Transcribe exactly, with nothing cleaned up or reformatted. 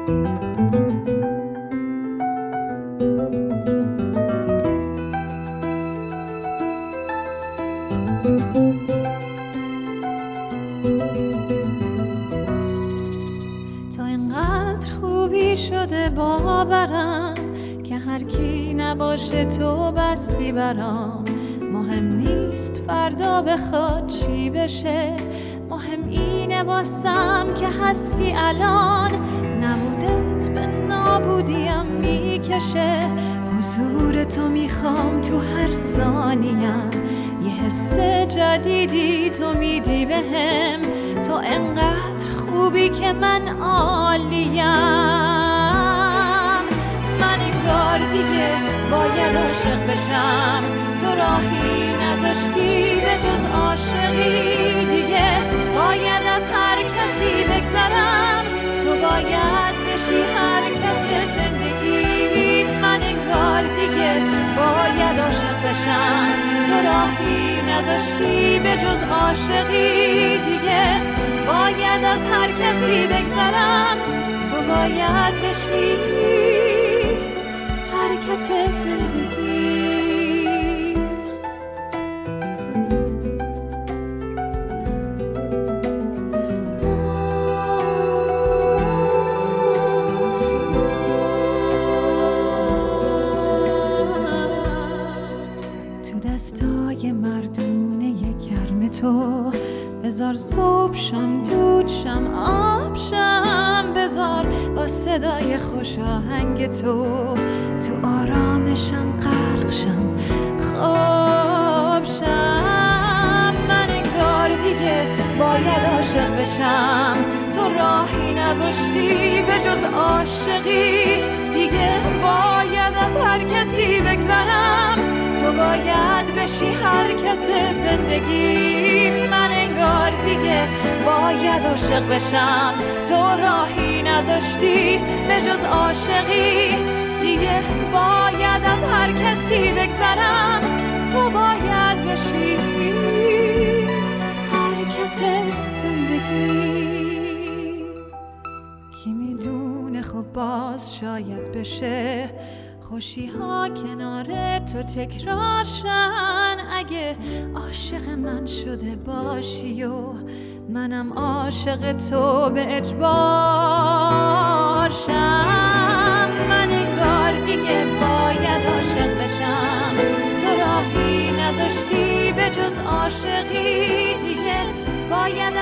تو اینقدر خوبی شده باورم که هر کی نباشه تو بستی برام. مهم نیست فردا بخواد چی بشه، مهم اینه واسم که هستی الان. نبودت به نابودیم میکشه، حضور تو میخوام تو هر ثانیم. یه حس جدیدی تو میدی بهم، تو انقدر خوبی که من عالیم. من انگار دیگه باید عاشق بشم، تو راهی نذاشتی به جز عاشقی. دیگه باید از هر کسی بگذرم، تو باید بشی هر کس زندگی. من انگار دیگه باید عاشق بشم، تو راهی نذاشتی به جز عاشقی. دیگه باید از هر کسی بگذرم، تو باید بشی هر کس زندگی. دستای مردونه گرم تو بذار صبح شم دود شم آب شم، بذار با صدای خوش آهنگ تو تو آرامشم غرق شم خواب شم. من انگار دیگه باید عاشق بشم، تو راهی نذاشتی به جز عاشقی. دیگه باید از هر کسی بگذرم، تو باید بشی هر کس زندگی. من انگار دیگه باید عاشق بشم، تو راهی نذاشتی به جز عاشقی. دیگه باید از هر کسی بگذرم، تو باید بشی هر کس زندگی. کی میدونه خب باز شاید بشه خوشی ها کنار تو تکرار شن. اگه عاشق من شده باشی و منم عاشق تو به اجبار شم. من انگار دیگه باید عاشق بشم، تو راهی نذاشتی به جز عاشقی. دیگه باید